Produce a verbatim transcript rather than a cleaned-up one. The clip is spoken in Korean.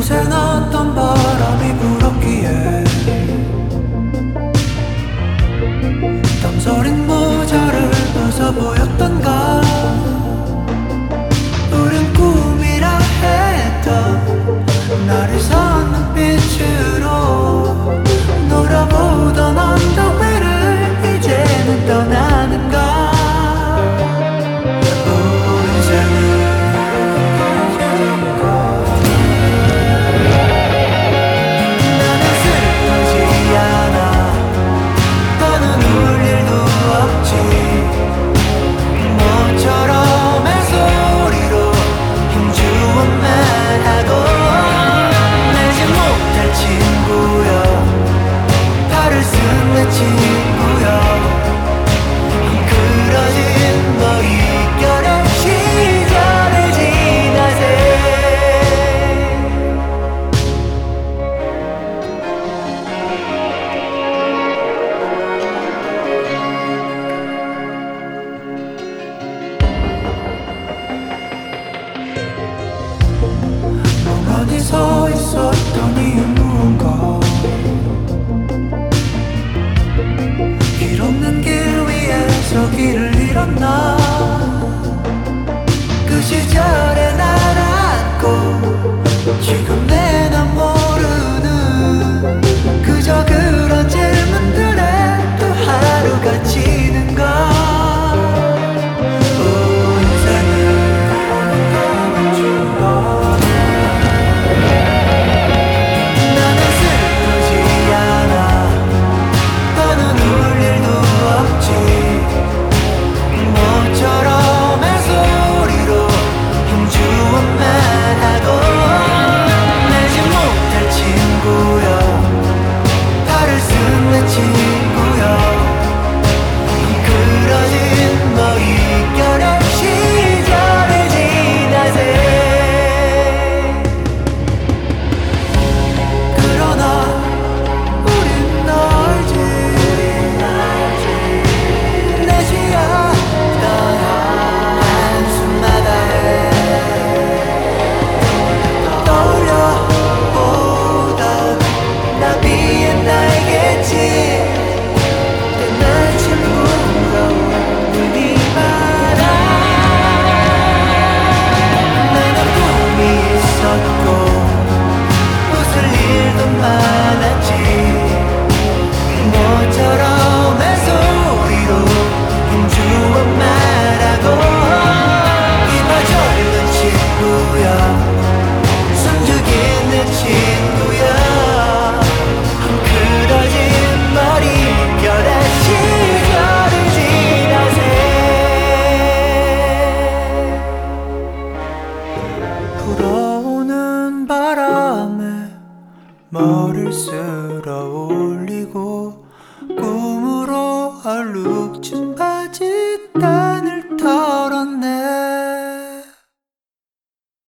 이곳엔 어떤 바람이 불었기에 땀서린 모자를 벗어 보였던가. 우린 꿈이라 했던 나를 선 눈빛으로 놀아보던 언덕 위를 이제는 떠나는가. 멍하니 서 있었던 이유 무언가. 길 없는 길 위에서 길을 잃었나. 그 시절에 날 안고 지금 내 난 모르는 그저 그런 질문들에 또 하루가 지는가. 불어오는 바람에 머리를 쓸어 올리고 꿈으로 얼룩진